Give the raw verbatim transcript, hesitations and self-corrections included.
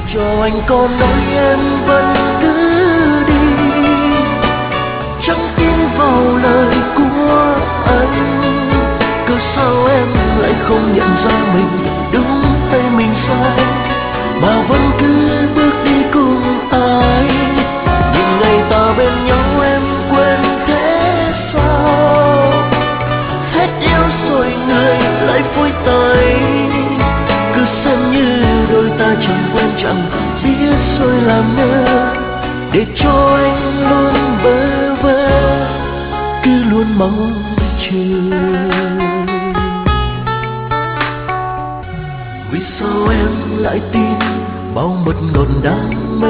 cho anh có nói em vẫn cứ đi, chẳng tin vào lời của anh. Cớ sao em lại không nhận ra mình đúng hay mình sai, mà vẫn cứ bước đi cùng ai. Những ngày ta bên nhau em quên thế sao, hết yêu rồi người lại phôi tay. Cứ xem như đôi ta chẳng quen chẳng biết rồi làm ngơ, để cho anh luôn bơ vơ, cứ luôn mong chờ. Vì sao em lại tin bao mật ngọt đam mê